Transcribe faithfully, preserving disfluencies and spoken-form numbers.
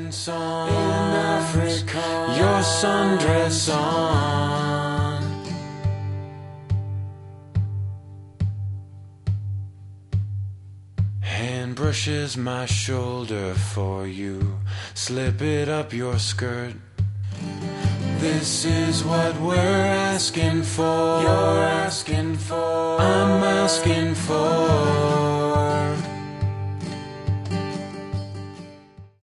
dance on in Africa, your sundress on. Hand brushes my shoulder for you, slip it up your skirt. This is what we're asking for, you're asking for, I'm asking for.